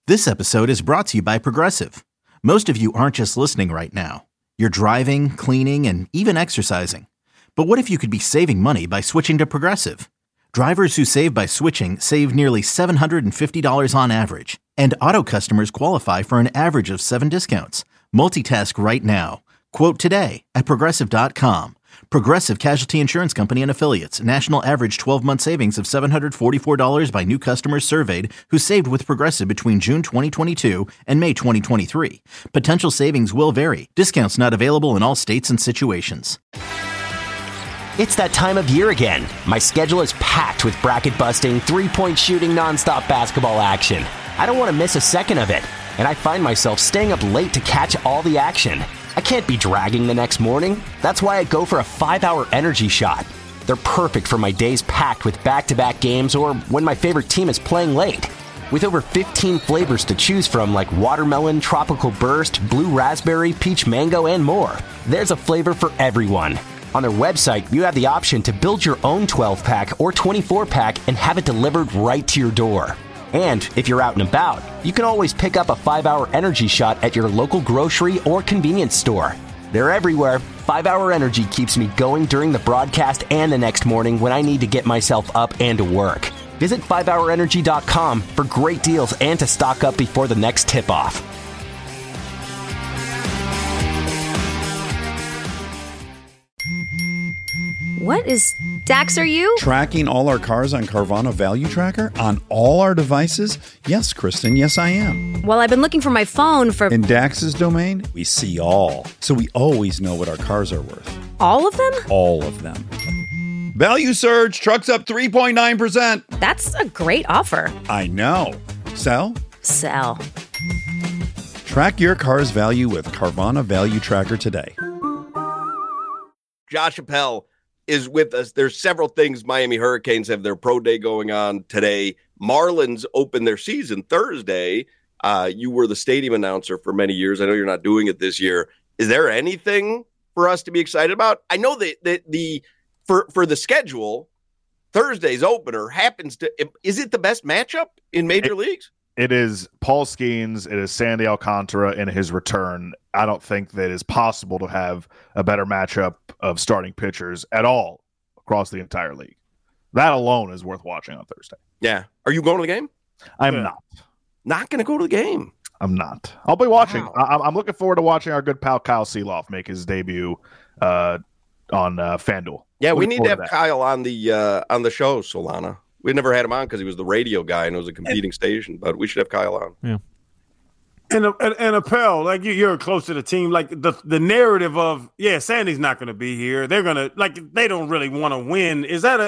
This episode is brought to you by Progressive. Most of you aren't just listening right now. You're driving, cleaning, and even exercising. But what if you could be saving money by switching to Progressive? Drivers who save by switching save nearly $750 on average. And auto customers qualify for an average of 7 discounts. Multitask right now. Quote today at Progressive.com. Progressive Casualty Insurance Company and Affiliates. National average 12-month savings of $744 by new customers surveyed who saved with Progressive between June 2022 and May 2023. Potential savings will vary. Discounts not available in all states and situations. It's that time of year again. My schedule is packed with bracket-busting, three-point shooting, nonstop basketball action. I don't want to miss a second of it, and I find myself staying up late to catch all the action. I can't be dragging the next morning. That's why I go for a 5-hour energy shot. They're perfect for my days packed with back-to-back games or when my favorite team is playing late. With over 15 flavors to choose from like watermelon, tropical burst, blue raspberry, peach mango, and more, there's a flavor for everyone. On their website, you have the option to build your own 12-pack or 24-pack and have it delivered right to your door. And if you're out and about, you can always pick up a 5-hour energy shot at your local grocery or convenience store. They're everywhere. 5-hour energy keeps me going during the broadcast and the next morning when I need to get myself up and to work. Visit 5hourenergy.com for great deals and to stock up before the next tip-off. What is Dax, are you? Tracking all our cars on Carvana Value Tracker on all our devices? Yes, Kristen, yes I am. Well, I've been looking for my phone for... In Dax's domain, we see all. So we always know what our cars are worth. All of them? All of them. Value surge, trucks up 3.9%. That's a great offer. I know. Sell? Sell. Track your car's value with Carvana Value Tracker today. Josh Appel is with us. There's several things. Miami Hurricanes have their pro day going on today. Marlins open their season Thursday. You were the stadium announcer for many years. I know you're not doing it this year. Is there anything for us to be excited about? I know that for the schedule, Thursday's opener happens to. Is it the best matchup in major leagues? It is Paul Skeens. It is Sandy Alcantara in his return. I don't think that it is possible to have a better matchup of starting pitchers at all across the entire league. That alone is worth watching on Thursday. Yeah. Are you going to the game? I'm not. Not going to go to the game. I'm not. I'll be watching. Wow. I'm looking forward to watching our good pal Kyle Seeloff make his debut on FanDuel. Yeah, we need to have Kyle on the show, Solana. We never had him on because he was the radio guy and it was a competing station, but we should have Kyle on. Yeah. And Appel, like you're close to the team. Like the narrative of Sandy's not going to be here. They're going to they don't really want to win. Is that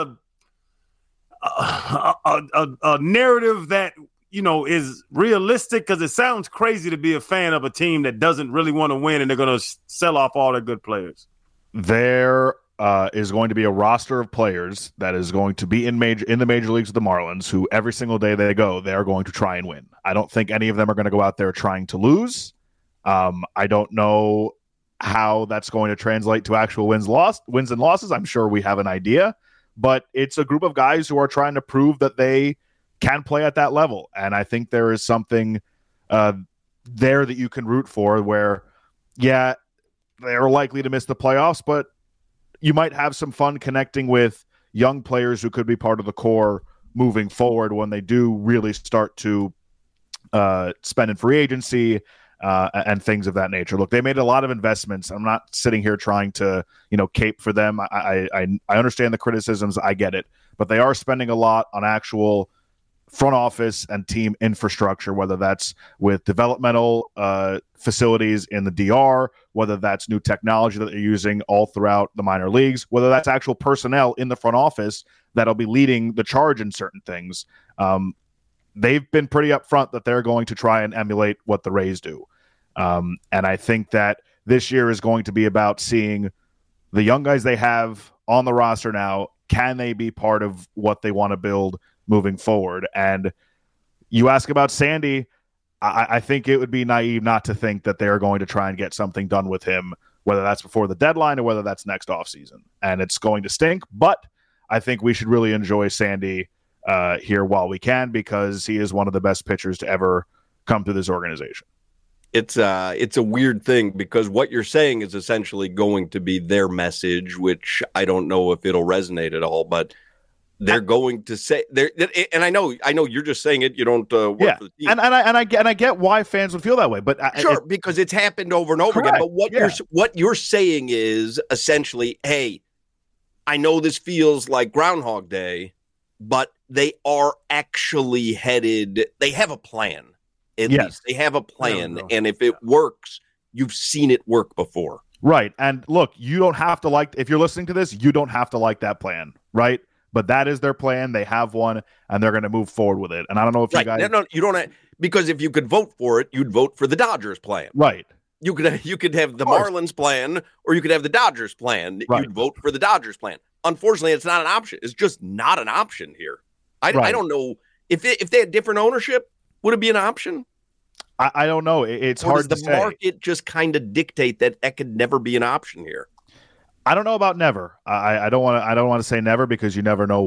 a narrative that is realistic? Because it sounds crazy to be a fan of a team that doesn't really want to win and they're going to sell off all their good players. There is going to be a roster of players that is going to be in the major leagues with the Marlins, who every single day they go, they are going to try and win. I don't think any of them are going to go out there trying to lose. I don't know how that's going to translate to actual wins and losses. I'm sure we have an idea, but it's a group of guys who are trying to prove that they can play at that level. And I think there is something there that you can root for where, they're likely to miss the playoffs, but you might have some fun connecting with young players who could be part of the core moving forward when they do really start to spend in free agency and things of that nature. Look, they made a lot of investments. I'm not sitting here trying to, cape for them. I understand the criticisms. I get it. But they are spending a lot on actual front office and team infrastructure, whether that's with developmental facilities in the DR, whether that's new technology that they're using all throughout the minor leagues, whether that's actual personnel in the front office that'll be leading the charge in certain things. They've been pretty upfront that they're going to try and emulate what the Rays do. And I think that this year is going to be about seeing the young guys they have on the roster now. Can they be part of what they want to build moving forward? And you ask about Sandy, I think it would be naive not to think that they're going to try and get something done with him, whether that's before the deadline or whether that's next offseason. And it's going to stink, but I think we should really enjoy Sandy here while we can, because he is one of the best pitchers to ever come through this organization. It's a weird thing, because what you're saying is essentially going to be their message, which I don't know if it'll resonate at all, but they're going to say there. And I know you're just saying it. You don't work for the team, and I get why fans would feel that way, but because it's happened over and over again. But what you're saying is essentially, hey, I know this feels like Groundhog Day, but they are actually headed. They have a plan. At least they have a plan, and if it works, you've seen it work before. Right. And look, you don't have to like, if you're listening to this, you don't have to like that plan, right? But that is their plan. They have one, and they're going to move forward with it. And I don't know if you guys... No, you don't have, because if you could vote for it, you'd vote for the Dodgers plan. Right. You could have the Marlins plan, or you could have the Dodgers plan. Right. You'd vote for the Dodgers plan. Unfortunately, it's not an option. It's just not an option here. I don't know. If they had different ownership, would it be an option? I don't know. It's hard to say. Does the market just kind of dictate that could never be an option here? I don't know about never. I don't want to say never, because you never know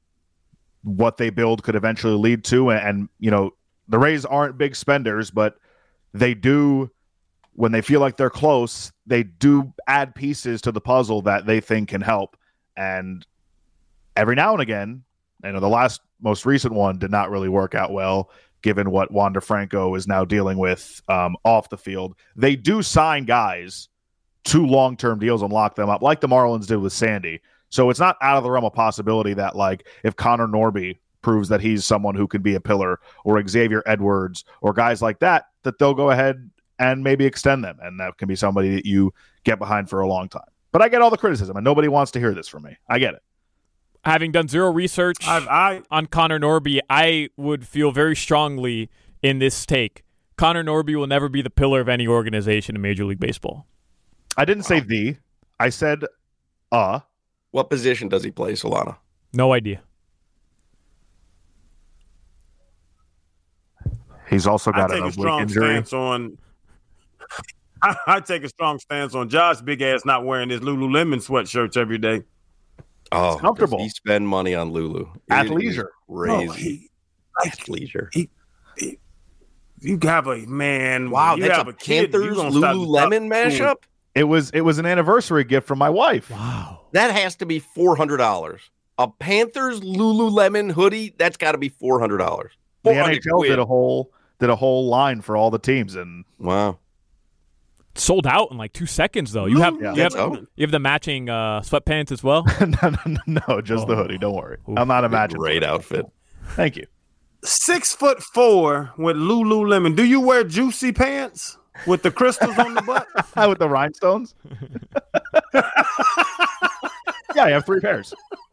what they build could eventually lead to. And you know, the Rays aren't big spenders, but they do, when they feel like they're close, they do add pieces to the puzzle that they think can help. And every now and again, the most recent one did not really work out well, given what Wander Franco is now dealing with off the field. They do sign guys to long-term deals and lock them up, like the Marlins did with Sandy. So it's not out of the realm of possibility that, like, if Connor Norby proves that he's someone who can be a pillar, or Xavier Edwards, or guys like that they'll go ahead and maybe extend them. And that can be somebody that you get behind for a long time. But I get all the criticism, and nobody wants to hear this from me. I get it. Having done zero research on Connor Norby, I would feel very strongly in this take. Connor Norby will never be the pillar of any organization in Major League Baseball. I didn't say I said What position does he play, Solana? No idea. He's also got an oblique injury. I take a strong stance on Josh big ass not wearing his Lululemon sweatshirts every day. Oh, it's comfortable. He spend money on Lulu. Athleisure. Crazy. Athleisure. You have a man. Wow, you that's have a kid, Panthers Lululemon mashup? It was an anniversary gift from my wife. Wow. That has to be $400. A Panthers Lululemon hoodie, that's got to be $400. The NHL did a whole line for all the teams, and wow. Sold out in like 2 seconds, though. You have the matching sweatpants as well? No, just the hoodie. Don't worry. I'm not imagining. Great outfit. Thank you. 6'4" with Lululemon. Do you wear juicy pants with the crystals on the butt? With the rhinestones? Yeah, I have 3 pairs.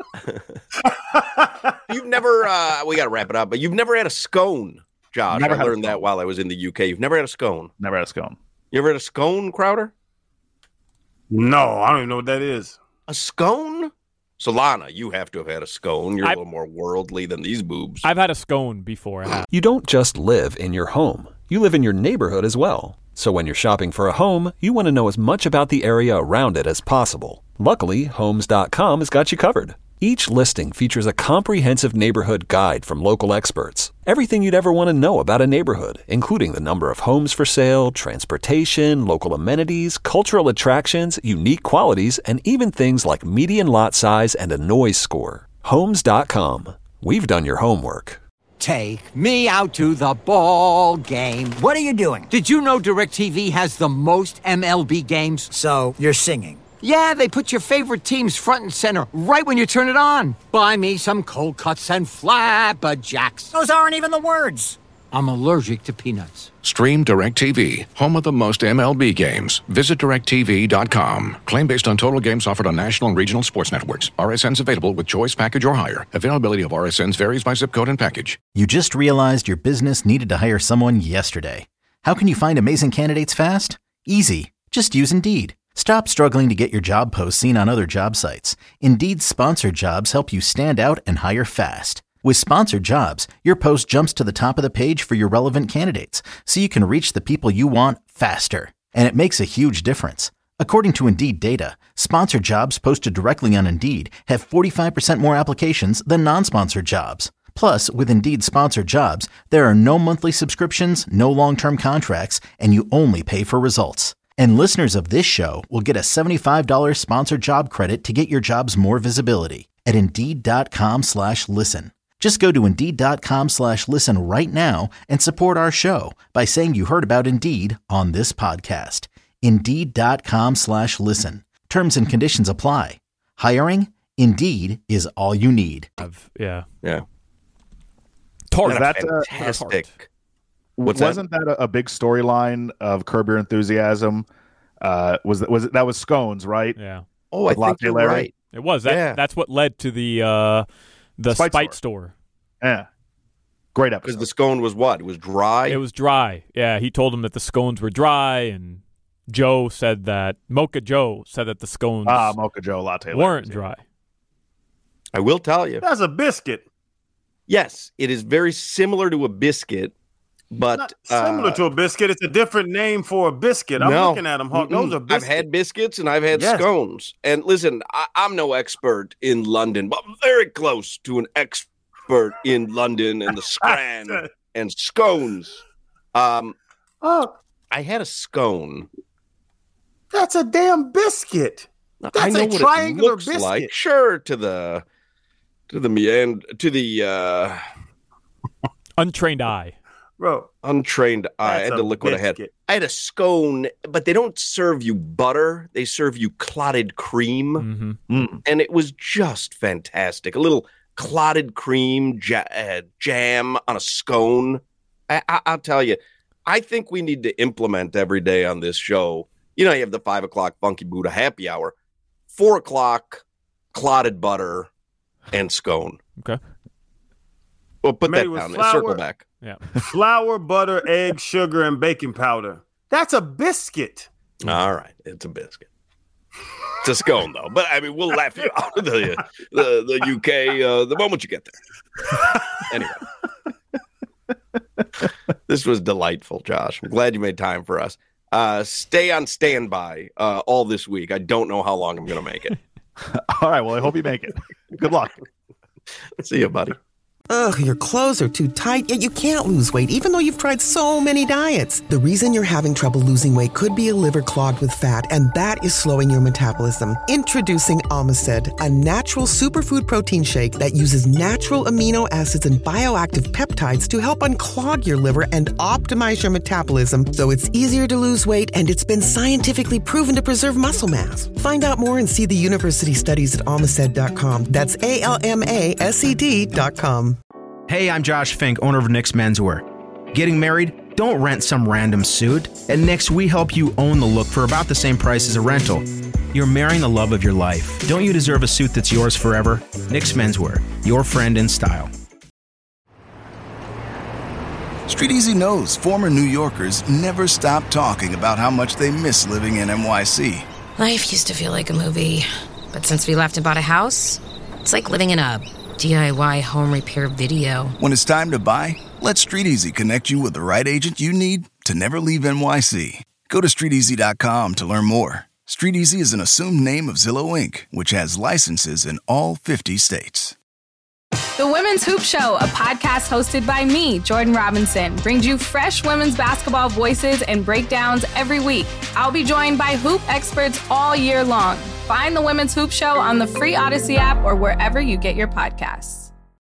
You've never, we got to wrap it up, but you've never had a scone, Josh. I learned that while I was in the UK. You've never had a scone. Never had a scone. You ever had a scone, Crowder? No, I don't even know what that is. A scone? Solana, you have to have had a scone. You're a little more worldly than these boobs. I've had a scone before. You don't just live in your home. You live in your neighborhood as well. So when you're shopping for a home, you want to know as much about the area around it as possible. Luckily, Homes.com has got you covered. Each listing features a comprehensive neighborhood guide from local experts. Everything you'd ever want to know about a neighborhood, including the number of homes for sale, transportation, local amenities, cultural attractions, unique qualities, and even things like median lot size and a noise score. Homes.com. We've done your homework. Take me out to the ball game. What are you doing? Did you know DirecTV has the most MLB games? So you're singing. Yeah, they put your favorite teams front and center right when you turn it on. Buy me some cold cuts and flapjacks. Those aren't even the words. I'm allergic to peanuts. Stream DirecTV, home of the most MLB games. Visit DirecTV.com. Claim based on total games offered on national and regional sports networks. RSNs available with choice package or higher. Availability of RSNs varies by zip code and package. You just realized your business needed to hire someone yesterday. How can you find amazing candidates fast? Easy. Just use Indeed. Stop struggling to get your job posts seen on other job sites. Indeed's sponsored jobs help you stand out and hire fast. With sponsored jobs, your post jumps to the top of the page for your relevant candidates, so you can reach the people you want faster. And it makes a huge difference. According to Indeed data, sponsored jobs posted directly on Indeed have 45% more applications than non-sponsored jobs. Plus, with Indeed Sponsored Jobs, there are no monthly subscriptions, no long-term contracts, and you only pay for results. And listeners of this show will get a $75 sponsored job credit to get your jobs more visibility at Indeed.com/listen. Just go to Indeed.com/listen right now and support our show by saying you heard about Indeed on this podcast. Indeed.com/listen. Terms and conditions apply. Hiring? Indeed is all you need. Yeah. That's fantastic. Wasn't that a big storyline of Curb Your Enthusiasm? Was it Scones, right? Yeah. Oh, I think you're right. It was. That's what led to the Spite store. Yeah. Great episode. Because the scone was what? It was dry? It was dry. Yeah, he told him that the scones were dry, and Mocha Joe said that the scones Mocha Joe latte weren't dry. I will tell you. That's a biscuit. Yes, it is very similar to a biscuit, but not similar to a biscuit. It's a different name for a biscuit. I'm looking at them, Hawk. Those are biscuits. I've had biscuits and I've had scones. And listen, I'm no expert in London, but I'm very close to an expert in London and the Strand and scones. I had a scone. That's a damn biscuit. That's I know a what triangular it looks biscuit. like. Sure, to the untrained eye. Bro. Untrained eye. I had to look what I had. I had a scone, but they don't serve you butter. They serve you clotted cream. Mm-hmm. And it was just fantastic. A little clotted cream jam on a scone. I'll tell you, I think we need to implement every day on this show. You have the 5 o'clock Funky Buddha happy hour, 4 o'clock clotted butter and scone. Okay. Well, put Made that with down. flour, Circle back. Yeah. Flour, butter, egg, sugar, and baking powder. That's a biscuit. All right. It's a biscuit. It's a scone, though. But, I mean, we'll laugh you out of the UK the moment you get there. Anyway. This was delightful, Josh. I'm glad you made time for us. Stay on standby all this week. I don't know how long I'm going to make it. All right. Well, I hope you make it. Good luck. See you, buddy. Ugh, your clothes are too tight, yet you can't lose weight even though you've tried so many diets. The reason you're having trouble losing weight could be a liver clogged with fat, and that is slowing your metabolism. Introducing Omicid, a natural superfood protein shake that uses natural amino acids and bioactive peptides to help unclog your liver and optimize your metabolism so it's easier to lose weight, and it's been scientifically proven to preserve muscle mass. Find out more and see the university studies at Omicid.com. That's ALMASED.com. Hey, I'm Josh Fink, owner of Nick's Menswear. Getting married? Don't rent some random suit. At Nick's, we help you own the look for about the same price as a rental. You're marrying the love of your life. Don't you deserve a suit that's yours forever? Nick's Menswear, your friend in style. Street Easy knows former New Yorkers never stop talking about how much they miss living in NYC. Life used to feel like a movie, but since we left and bought a house, it's like living in a DIY home repair video. When it's time to buy, let Street Easy connect you with the right agent you need to never leave NYC. Go to StreetEasy.com to learn more. Street Easy is an assumed name of Zillow Inc., which has licenses in all 50 states. The Women's Hoop Show, a podcast hosted by me, Jordan Robinson, brings you fresh women's basketball voices and breakdowns every week. I'll be joined by hoop experts all year long. Find the Women's Hoop Show on the free Odyssey app or wherever you get your podcasts.